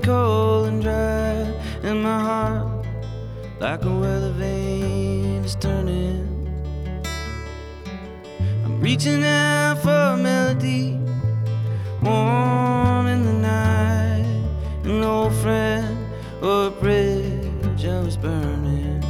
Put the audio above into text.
cold and dry, and my heart, like a weather vane, is turning. I'm reaching out for a melody, warm in the night, an old friend or a bridge I was burning.